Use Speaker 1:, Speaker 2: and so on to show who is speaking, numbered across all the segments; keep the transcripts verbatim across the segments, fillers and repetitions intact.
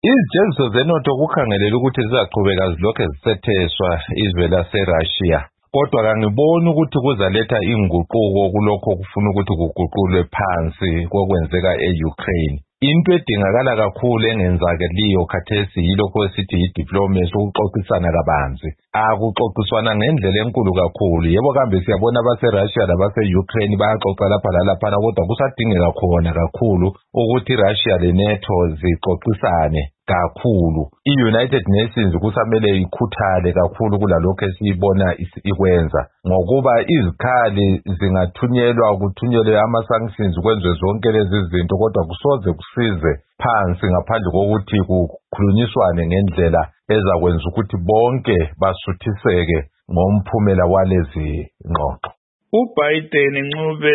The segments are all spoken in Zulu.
Speaker 1: Izijeziso zenotho kukhangelela ukuthi zizaqhubeka zilokhu zisetheswa izwe laseRussia. Kodwa kangiboni ukuthi kuzaletha inguquko kulokho kufuna ukuthi kuguqulwe phansi kokwenzeka e-Ukraine. Into edingakala kakhulu engenzakaliyo khathesi yilokho esithi yi-diplomacy, ukuxoxisana kabanzi. Akuxoxiswana ngendlela enkulu kakhulu. Yebo kambe siyabona abaseRussia labase-Ukraine bayaxoxa lapha lalaphana, kodwa kusadingeka khona kakhulu ukuthi iRussia leNATO zixoxisane kakhulu. I-United Nations kusamele ikhuthale kakhulu kulalokho esiyibona ikwenza, ngokuba izikhali zingathunyelwa kuthunyelwe ama-sanctions kwenziwe zonke lezi zinto, kodwa kusoze kusize phansi ngaphandle kokuthi kukhulunyiswane ngendlela ezakwenza ukuthi bonke basuthiseke ngomphumela walezi ngxoxo.
Speaker 2: uBiden Ncube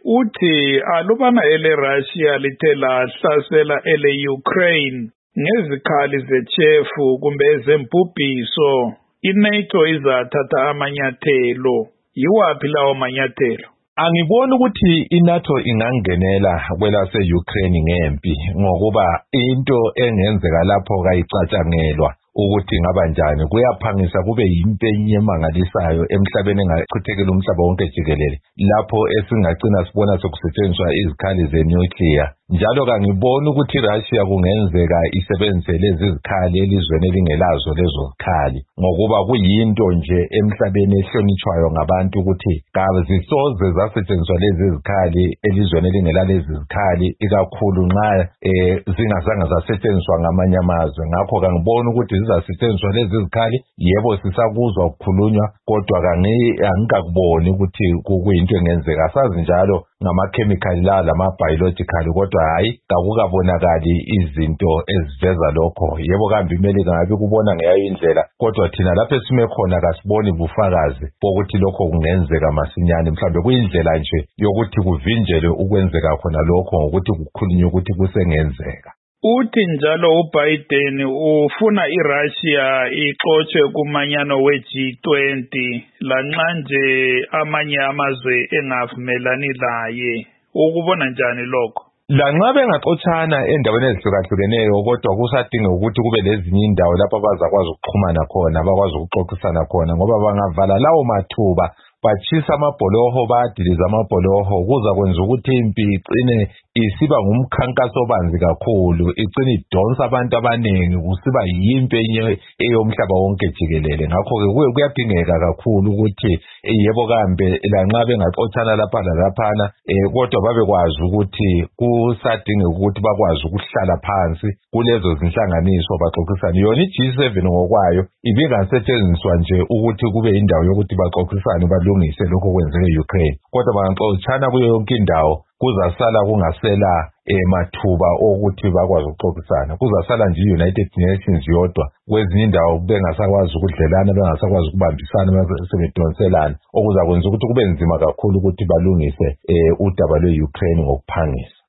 Speaker 2: uthi alubana ele-Russia lithe lahlasela ele-Ukraine ngezikhali zechefu kumbe ezembubhiso, iNATO izathatha amanyathelo. Yiwaphi lawo manyathelo?
Speaker 1: Angiboni ukuthi iNATO ingangenela kwelase-Ukraine ngempi, ngokuba into engenzeka lapho kayicatshangelwa ukuthi ngaba njani. Kuyaphangisa kube yimpenye emangalisayo emhlabeni engachithekela umhlaba wonke jikelele, lapho esingagcina sibona sokusetshenziswa izikhali zenuclear. Njalo kangiboni ukuthi iRussia kungenzeka isebenzise lezi zikhali elizweni elingelazo lezo zikhali, ngokuba kuyinto nje emhlabeni ehlonitshwayo ngabantu ukuthi kazisoze zasetshenziswa lezi zikhali elizweni elingela lezi zikhali, ikakhulu nxa eh, zingazange zasetshenziswa ngamanye amazwe. Ngakho kangiboni ukuthi zizasetshenziswa lezi zikhali. Yebo sisakuzwa ukukhulunywa, kodwa angikakuboni ukuthi kuyinto engenzeka. Sazi njalo ngamakhemikhali la lama-biological, kodwa hayi kakukabonakali izinto eziveza lokho. Yebo kambe iMelika ngabe kubona ngeyayo indlela, kodwa thina lapho esime khona kasiboni bufakazi bokuthi lokho kungenzeka masinyane. Mhlawumbe kuyindlela nje yokuthi kuvinjelwe ukwenzeka khona lokho ngokuthi kukhulunywe ukuthi kusengenzeka.
Speaker 2: Uthi njalo uBiden ufuna iRussia ixotshe kumanyano we-G twenty lanxa nje amanye amazwe engavumelani laye. Ukubona njani lokho?
Speaker 1: Lanxa bengaxotshana endaweni ezihlukahlukeneyo, kodwa kusadinga ukuthi kube lezinye indawo lapho abazakwazi ukuxhumana khona, abakwazi ukuxoxisana khona, ngoba bangavala lawo mathuba bachisa amabholoho, bayadiliza amabholoho, kuza kwenza ukuthi impi igcine isiba ngumkhankaso obanzi kakhulu, igcine idonsa abantu abaningi, kusiba yimpi eyomhlaba wonke jikelele. Ngakho-ke kuyadingeka kakhulu ukuthi yebo kambe lanxa bengaxotshana lapha lalaphana, eh, kodwa babekwazi ukuthi kusadingeka ukuthi bakwazi ukuhlala phansi kulezo zinhlanganiso baxoxisane. Yona i-G seven ngokwayo ibingasetshenziswa nje ukuthi kube indawo yokuthi baxoxisane balungise lokho kwenzeke e-Ukraine, kodwa bangaxotshana kuyo yonke indawo kuzasala kungasela emathuba okuthi bakwazi ukuxoxisana. Kuzasala nje i-United Nations yodwa, kwezinye indawo bengasakwazi ukudlelana, bengasakwazi ukubambisana, sebedonselana, okuzakwenza ukuthi kube nzima kakhulu ukuthi balungise eh udaba lwe-Ukraine ngokuphangisa.